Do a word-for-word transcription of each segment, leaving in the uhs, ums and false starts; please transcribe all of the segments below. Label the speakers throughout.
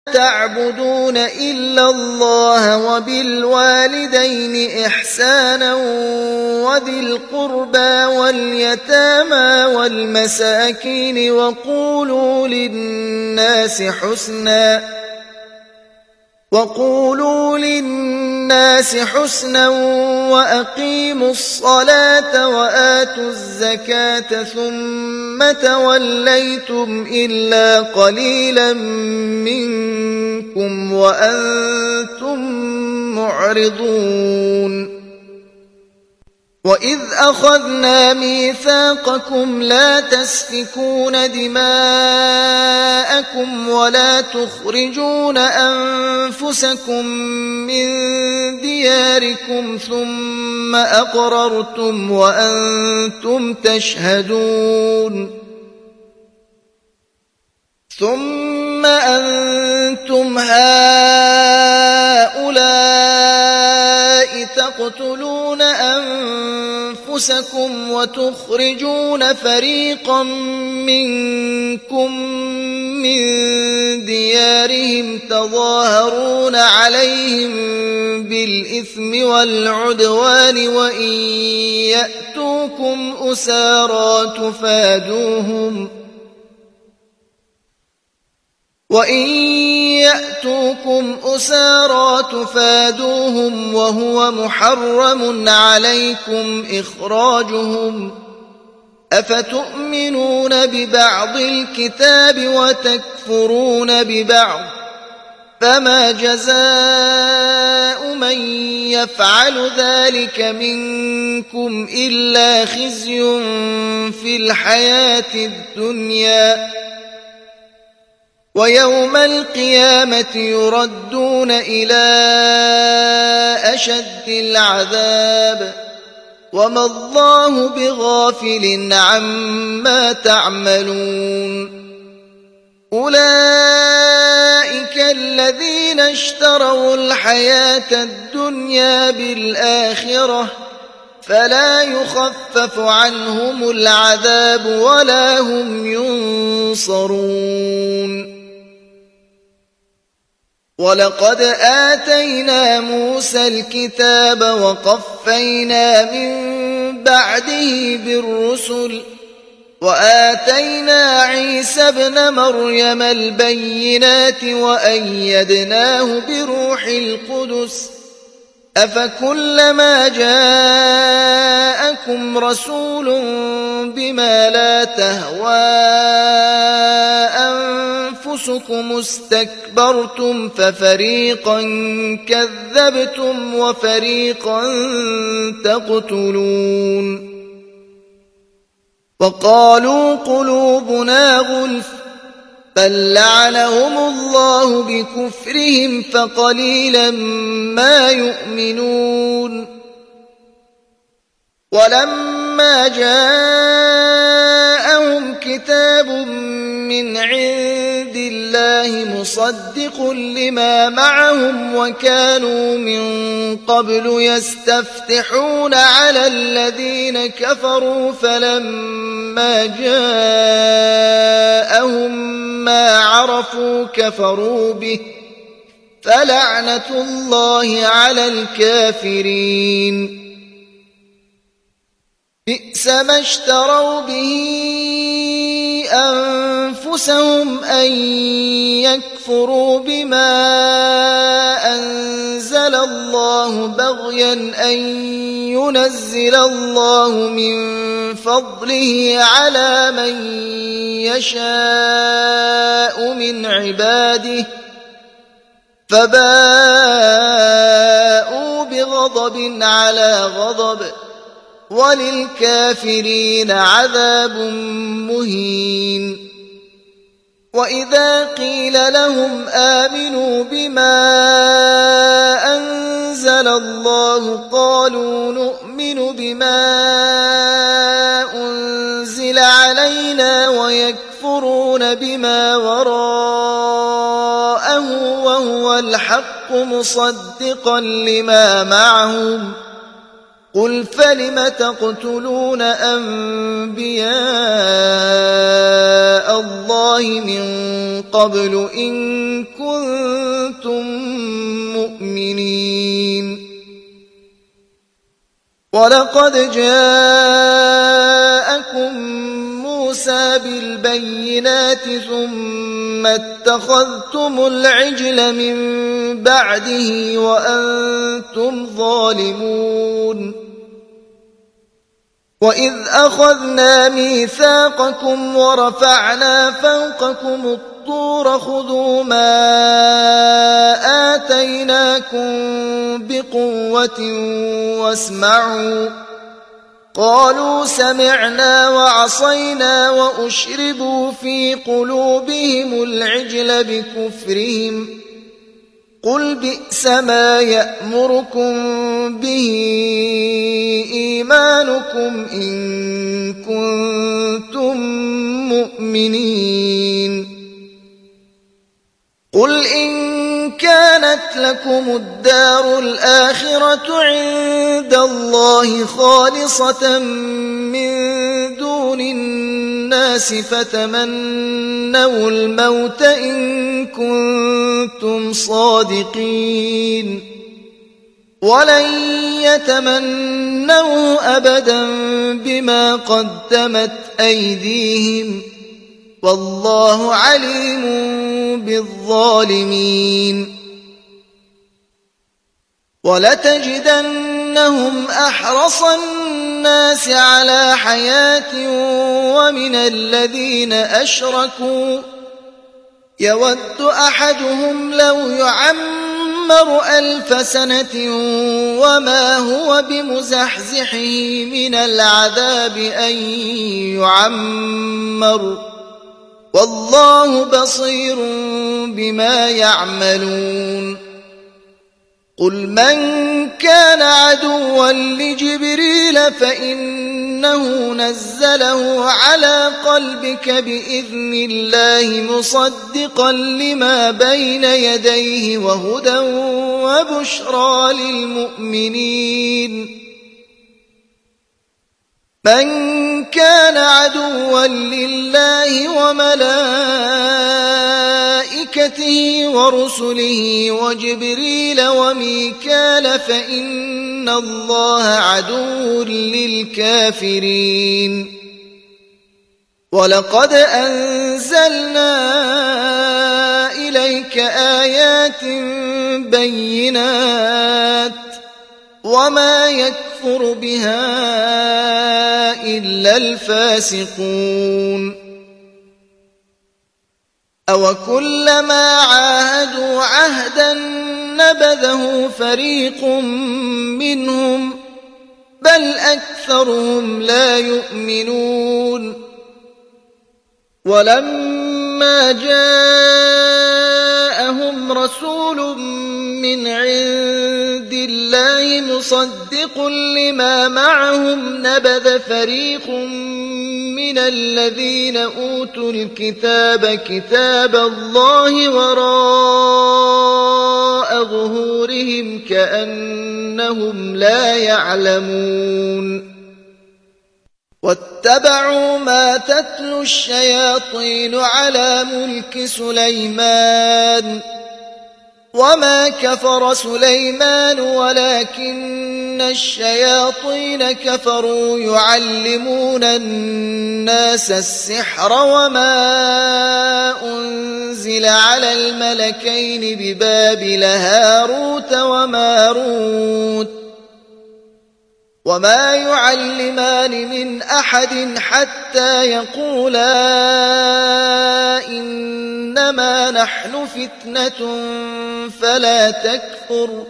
Speaker 1: تعبدون إلا الله وبالوالدين إحسانا وذي القربى واليتامى والمساكين وقولوا للناس حسنا وقولوا للناس حسنا وأقيموا الصلاة وآتوا الزكاة ثم توليتم إلا قليلا منكم وأنتم معرضون وإذ أخذنا ميثاقكم لا تسفكون دماءكم ولا تخرجون أنفسكم من دياركم ثم أقررتم وأنتم تشهدون ثم أنتم هؤلاء تقتلون أنفسكم وتخرجون فريقا منكم من ديارهم تظاهرون عليهم بالإثم والعدوان وإن يأتوكم أسارى تفادوهم وإن يأتوكم أسارى تفادوهم وهو محرم عليكم إخراجهم أفتؤمنون ببعض الكتاب وتكفرون ببعض فما جزاء من يفعل ذلك منكم إلا خزي في الحياة الدنيا ويوم القيامة يردون إلى أشد العذاب وما الله بغافل عما تعملون أولئك الذين اشتروا الحياة الدنيا بالآخرة فلا يخفف عنهم العذاب ولا هم ينصرون ولقد آتينا موسى الكتاب وقفينا من بعده بالرسل وآتينا عيسى ابن مريم البينات وأيدناه بروح القدس أفكلما جاءكم رسول بما لا تهوى أنفسكم استكبرتم ففريقا كذبتم وفريقا تقتلون وقالوا قلوبنا غلف بل لعنهم الله بكفرهم فقليلا ما يؤمنون ولما جاءهم كتاب من عند الله مصدق لما معهم وكانوا من قبل يستفتحون على الذين كفروا فلما جاءهم ما عرفوا كفروا به فلعنة الله على الكافرين بئس ما اشتروا به أنفسهم أن يكفروا بما أنزل الله بغيا أن ينزل الله من فضله على من يشاء من عباده فباءوا بغضب على غضب وللكافرين عذاب مهين وإذا قيل لهم آمنوا بما أنزل الله قالوا نؤمن بما أنزل علينا ويكفرون بما وراءه وهو الحق مصدقا لما معهم قل فلم تقتلون أنبياء الله من قبل إن كنتم مؤمنين ولقد جاءكم موسى بالبينات ثم اتخذتم العجل من بعده وأنتم ظالمون وإذ أخذنا ميثاقكم ورفعنا فوقكم الطور خذوا ما آتيناكم بقوة واسمعوا قالوا سمعنا وعصينا وأشربوا في قلوبهم العجل بكفرهم قل بئس ما يأمركم به إيمانكم إن كنتم مؤمنين قل إن كانت لكم الدار الآخرة عند الله خالصة من دون الناس فتمنوا الموت إن كنتم صادقين ولن يتمنوا أبدا بما قدمت أيديهم والله عليم بالظالمين ولتجدنهم أحرص الناس على حياة ومن الذين أشركوا يود أحدهم لو يعمر ألف سنة وما هو بمزحزحه من العذاب أن يعمر والله بصير بما يعملون قل من كان عدوا لجبريل فإنه نزله على قلبك بإذن الله مصدقا لما بين يديه وهدى وبشرى للمؤمنين من كان عدوا لله وملائكته ورسله وجبريل وميكال فإن الله عدو للكافرين ولقد أنزلنا إليك آيات بينات وما يكفر بها إلا الفاسقون أوكلما عاهدوا عهدا نبذه فريق منهم بل أكثرهم لا يؤمنون ولما جاءهم رسول من عند الله مصدق لما معهم نبذ فريق من الذين أوتوا الكتاب كتاب الله وراء ظهورهم كأنهم لا يعلمون واتبعوا ما تتلو الشياطين على ملك سليمان وما كفر سليمان ولكن الشياطين كفروا يعلمون الناس السحر وما أنزل على الملكين ببابل هاروت وماروت وما يعلمان من أحد حتى يقولا إنما نحن فتنة فلا تكفر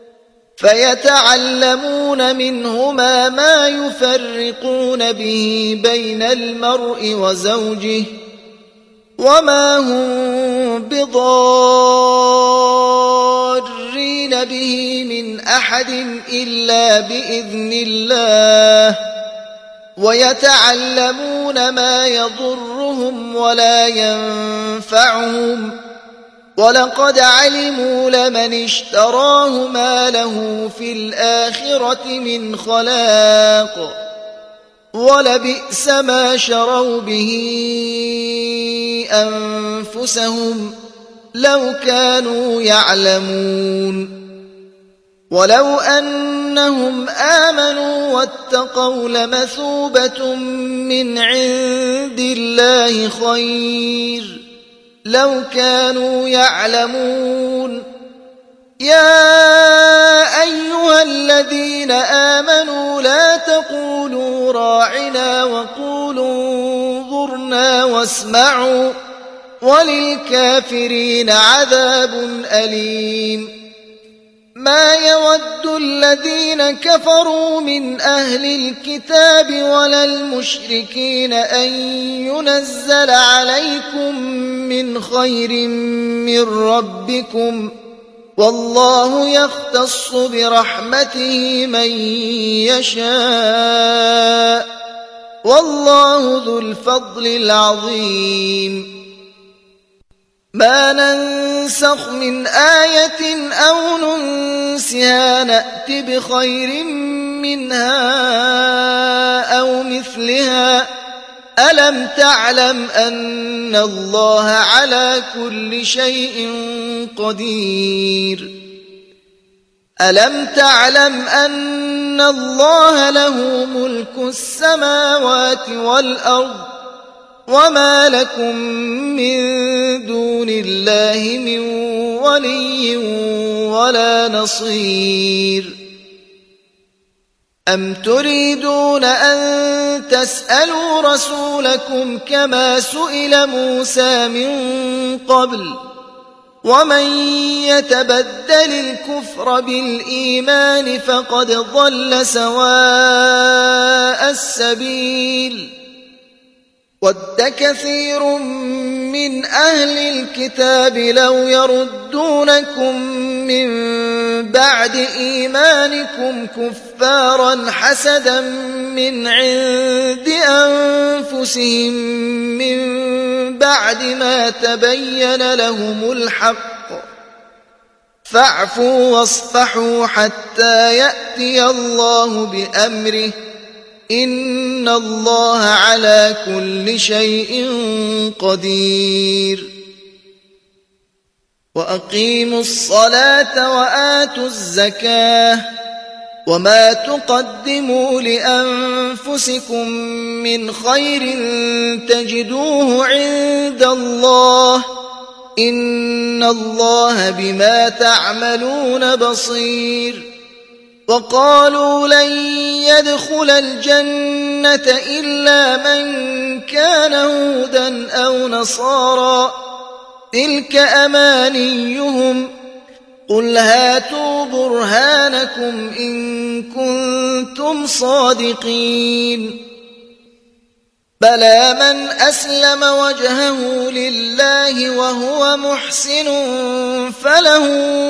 Speaker 1: فيتعلمون منهما ما يفرقون به بين المرء وزوجه وما هم بضارين به من أحد إلا بإذن الله ويتعلمون ما يضرهم ولا ينفعهم ولقد علموا لمن اشتراه ما له في الآخرة من خلاق ولبئس ما شروا به أنفسهم لو كانوا يعلمون ولو أنهم آمنوا واتقوا لمثوبة من عند الله خير لو كانوا يعلمون يا أيها الذين آمنوا لا تقولوا راعنا وقولوا انظرنا واسمعوا وللكافرين عذاب أليم ما يود الذين كفروا من أهل الكتاب ولا المشركين أن ينزل عليكم من خير من ربكم والله يختص برحمته من يشاء والله ذو الفضل العظيم ما ننسخ من آية أو ننسها نأت بخير منها أو مثلها ألم تعلم أن الله على كل شيء قدير ألم تعلم أن الله له ملك السماوات والأرض وما لكم من دون الله من ولي ولا نصير أم تريدون أن تسألوا رسولكم كما سئل موسى من قبل ومن يتبدل الكفر بالإيمان فقد ضل سواء السبيل ود كثير من أهل الكتاب لو يردونكم من بعد إيمانكم كفارا حسدا من عند أنفسهم من بعد ما تبين لهم الحق فاعفوا واصفحوا حتى يأتي الله بأمره إن الله على كل شيء قدير وأقيموا الصلاة وآتوا الزكاة وما تقدموا لأنفسكم من خير تجدوه عند الله إن الله بما تعملون بصير وقالوا لن يدخل الجنة إلا من كان هودا أو نصارى تلك أمانيهم قل هاتوا برهانكم إن كنتم صادقين بلى من أسلم وجهه لله وهو محسن فله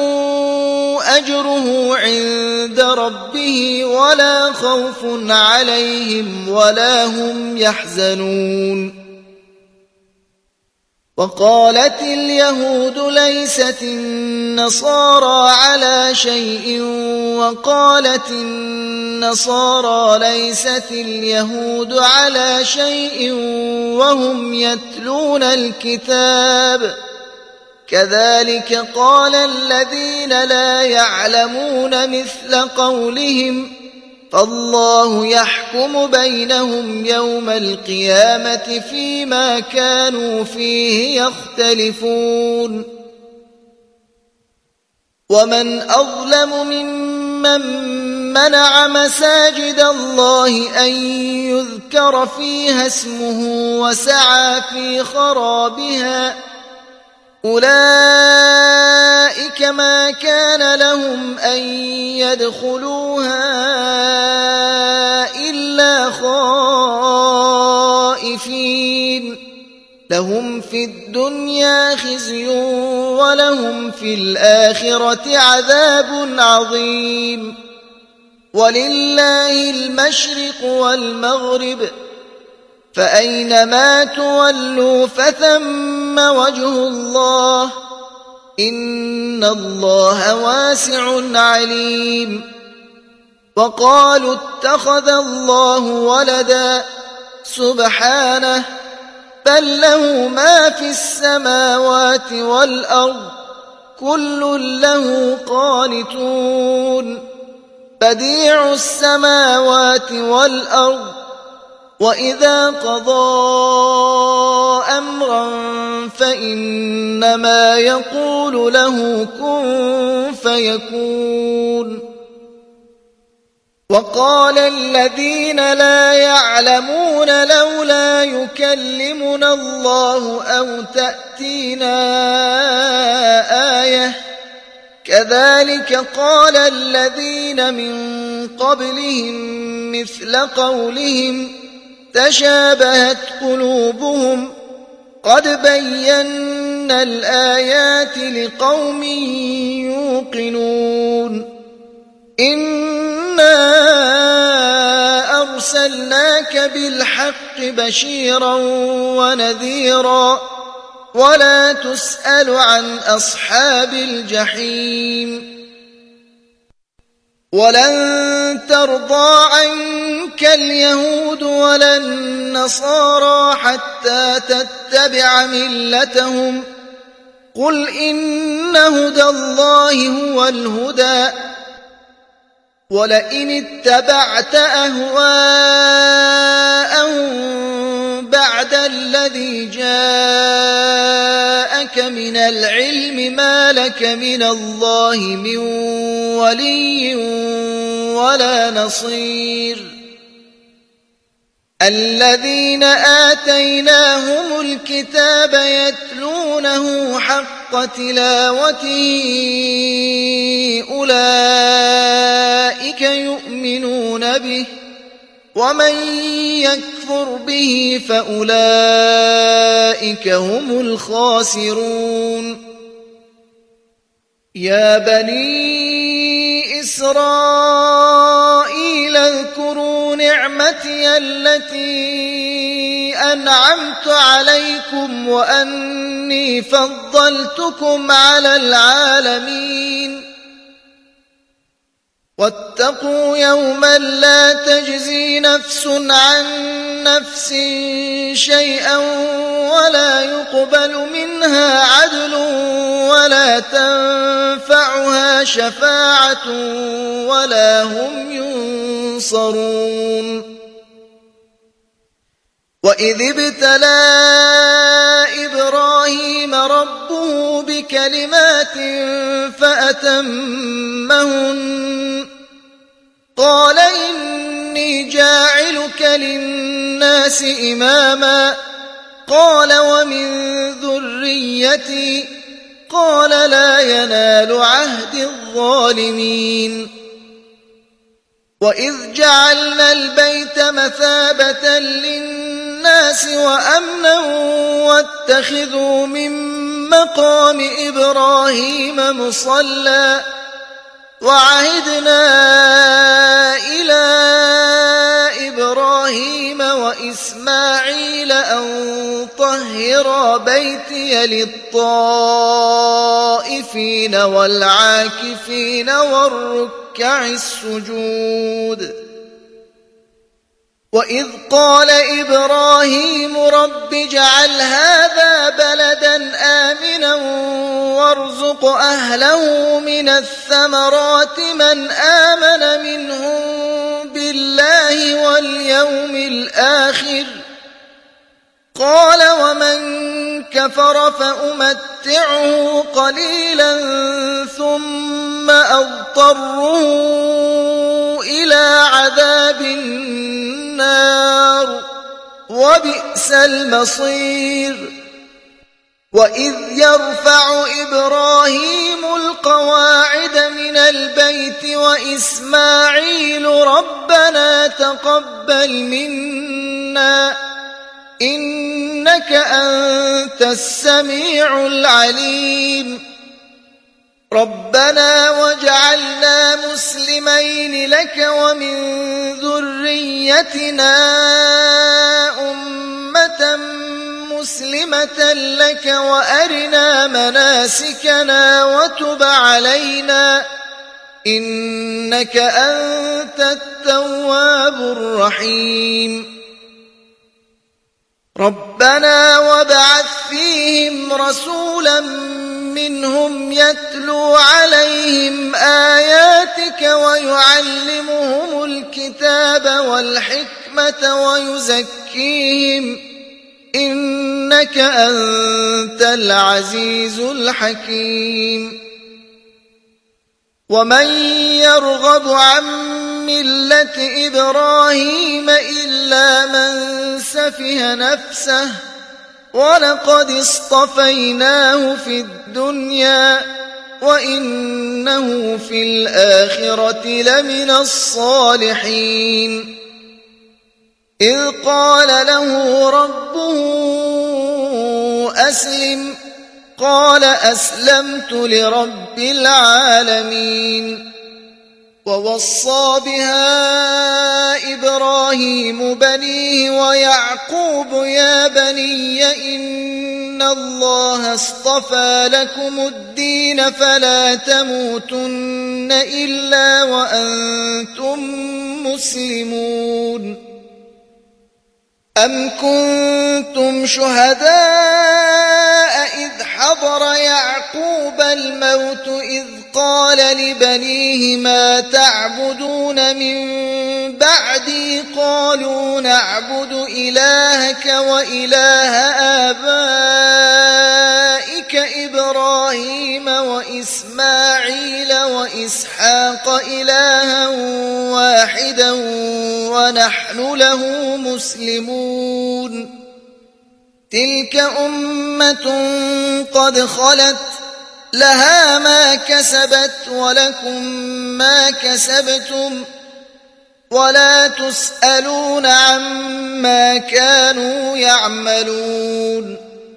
Speaker 1: أجره عند ربه ولا خوف عليهم ولا هم يحزنون وقالت اليهود ليست النصارى على شيء وقالت النصارى ليست اليهود على شيء وهم يتلون الكتاب كذلك قال الذين لا يعلمون مثل قولهم فالله يحكم بينهم يوم القيامة فيما كانوا فيه يختلفون ومن أظلم ممن منع مساجد الله أن يذكر فيها اسمه وسعى في خرابها أولئك ما كان لهم أن يدخلوها إلا خائفين لهم في الدنيا خزي ولهم في الآخرة عذاب عظيم ولله المشرق والمغرب فأينما تولوا فثم وجه الله إن الله واسع عليم وقالوا اتخذ الله ولدا سبحانه بل له ما في السماوات والأرض كل له قانتون بديع السماوات والأرض وإذا قضى أمرا فإنما يقول له كن فيكون وقال الذين لا يعلمون لولا يكلمنا الله أو تأتينا آية كذلك قال الذين من قبلهم مثل قولهم تشابهت قلوبهم قد بينا الآيات لقوم يوقنون إنا أرسلناك بالحق بشيرا ونذيرا ولا تسأل عن أصحاب الجحيم ولن ترضى عنك اليهود ولا النصارى حتى تتبع ملتهم قل إن هدى الله هو الهدى ولئن اتبعت أهواءهم بعد الذي جاءك من العلم ما لك من الله من ولي ولا نصير الذين آتيناهم الكتاب يتلونه حق تلاوته أولئك يؤمنون به ومن يكفر به فأولئك هم الخاسرون يا بني إسرائيل اذكروا نعمتي التي أنعمت عليكم وأني فضلتكم على العالمين واتقوا يوما لا تجزي نفس عن نفس شيئا ولا يقبل منها عدل ولا تنفعها شفاعة ولا هم ينصرون وإذ ابتلى إبراهيم ربه بكلمات فأتمهن قال إني جاعلك للناس إماما قال ومن ذريتي قال لا ينال عهد الظالمين وإذ جعلنا البيت مثابة للناس وأمنا واتخذوا من مقام إبراهيم مصلى وعهدنا إلى إبراهيم وإسماعيل أن طهرا بيتي للطائفين والعاكفين والركع السجود وإذ قال إبراهيم رب اجعل هذا بلدا آمنا وارزق أهله من الثمرات من آمن منهم بالله واليوم الآخر قال ومن كفر فأمتعه قليلا ثم أضطره إلى عذاب النار وبئس المصير وإذ يرفع إبراهيم القواعد من البيت وإسماعيل ربنا تقبل منا إنك أنت السميع العليم ربنا واجعلنا مسلمين لك ومن ذريتنا أمة مسلمة لك وأرنا مناسكنا وتب علينا إنك أنت التواب الرحيم ربنا وابعث فيهم رسولا منهم يتلو عليهم آياتك ويعلمهم الكتاب والحكمة ويزكيهم إنك أنت العزيز الحكيم ومن يرغب عن ملة إبراهيم إلا من سفه نفسه ولقد اصطفيناه في الدنيا وإنه في الآخرة لمن الصالحين إذ قال له ربه أسلم قال أسلمت لرب العالمين ووصى بها إبراهيم بنيه ويعقوب يا بني إن الله اصطفى لكم الدين فلا تموتن إلا وأنتم مسلمون أم كنتم شهداء إذ حضر يعقوب الموت إذ قال لبنيه ما تعبدون من بعدي قالوا نعبد إلهك وإله آبائك إبراهيم وإسماعيل وإسحاق إلها واحدا ونحن له مسلمون تلك أمة قد خلت لها ما كسبت ولكم ما كسبتم ولا تسألون عما كانوا يعملون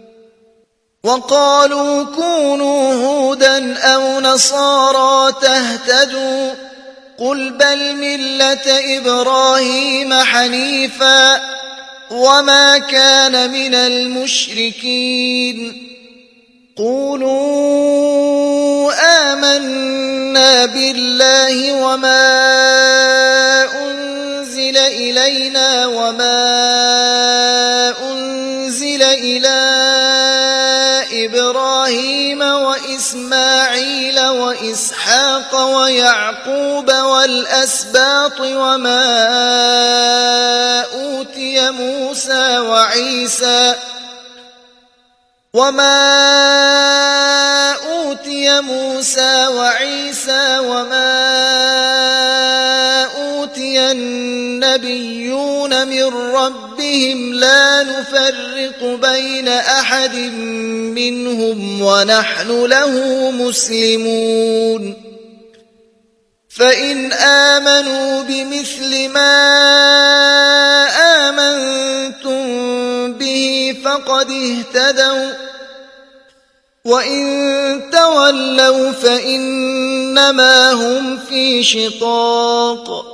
Speaker 1: وقالوا كونوا هودا أو نصارى تهتدوا قل بل ملة إبراهيم حنيفا وما كان من المشركين قولوا آمنا بالله وما أنزل إلينا وما أنزل إلى إبراهيم وإسماعيل وإسحاق ويعقوب والأسباط وما أوتي موسى وعيسى وما أوتي موسى وعيسى وما أوتي النبيون من ربهم لا نفرق بين أحد منهم ونحن له مسلمون فإن آمنوا بمثل ما آمنتم به فقد اهتدوا وإن تولوا فإنما هم في شقاق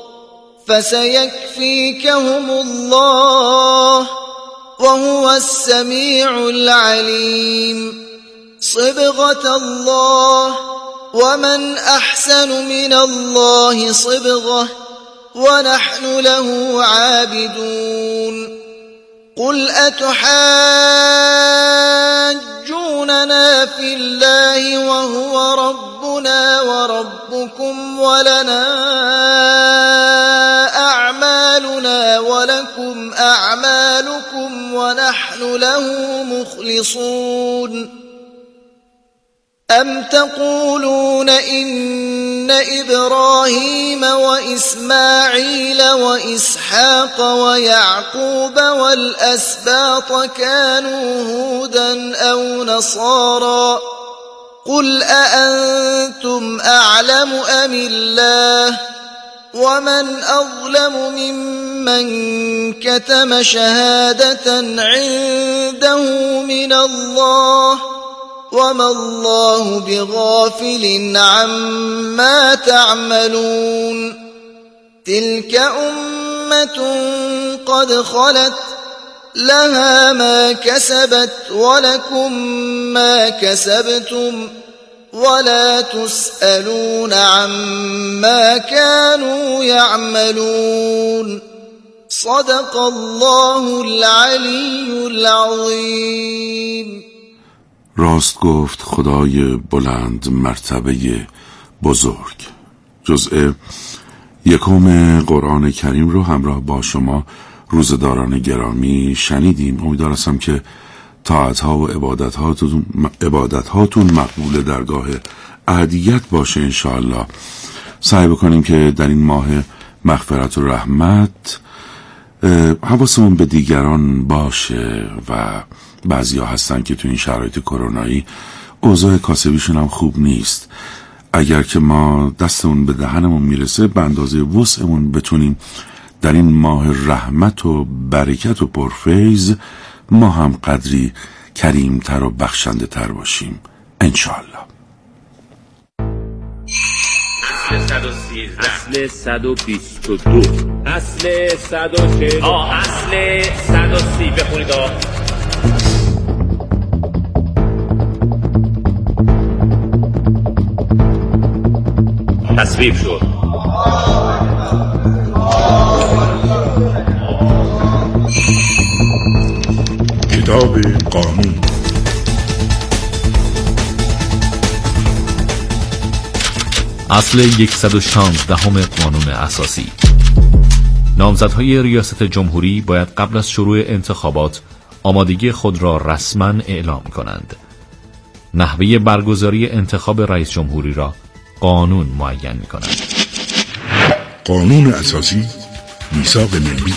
Speaker 1: فسيكفيكهم الله وهو السميع العليم صبغة الله ومن أحسن من الله صبغة ونحن له عابدون قل أتحاجوننا في الله وهو ربنا وربكم ولنا أعمالنا ولكم أعمالكم ونحن له مخلصون أم تقولون إن إبراهيم وإسماعيل وإسحاق ويعقوب والأسباط كانوا هودا أو نصارى قل أأنتم أعلم أم الله ومن أظلم ممن كتم شهادة عنده من الله وما الله بغافل عما تعملون تلك أمة قد خلت لها ما كسبت ولكم ما كسبتم ولا تسألون عما كانوا يعملون. صدق الله العلی العظیم.
Speaker 2: راست گفت خدای بلند مرتبه بزرگ. جزء یکم قرآن کریم رو همراه با شما روزداران گرامی شنیدیم. امیدوار هستم که طاعت‌ها و عبادت‌هاتون عبادت‌هاتون مقبول درگاه اهدیت باشه انشاءالله. سعی بکنیم که در این ماه مغفرت و رحمت حواسمون به دیگران باشه و بعضیا هستن که تو این شرایط کرونایی اوضاع کاسبیشون هم خوب نیست. اگر که ما دستمون به دهنمون میرسه به اندازه وسعمون بتونیم در این ماه رحمت و برکت و پرفیض ما هم قدری کریمتر و بخشنده تر باشیم انشاءالله.
Speaker 3: اصل صد و سیزده، اصل صد و بیست و دو، اصل صد و چهل، آه اصل صد و سی. بخونید آه تصویب شد.
Speaker 2: کتاب قانون.
Speaker 4: اصل صد و شانزده قانون اساسی. نامزدهای ریاست جمهوری باید قبل از شروع انتخابات آمادگی خود را رسما اعلام کنند. نحوه برگزاری انتخاب رئیس جمهوری را قانون معین می کند.
Speaker 2: قانون اساسی، میثاق ملی.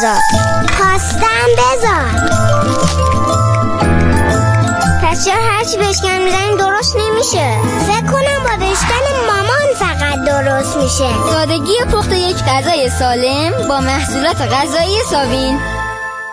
Speaker 5: بذار. خواستم بذار. پس چرا هرچی بشکن میزنی درست نمیشه؟ فکر کنم با بشکن مامان فقط درست میشه.
Speaker 6: سادگی پخت یک غذای سالم با محصولات غذایی ساوین.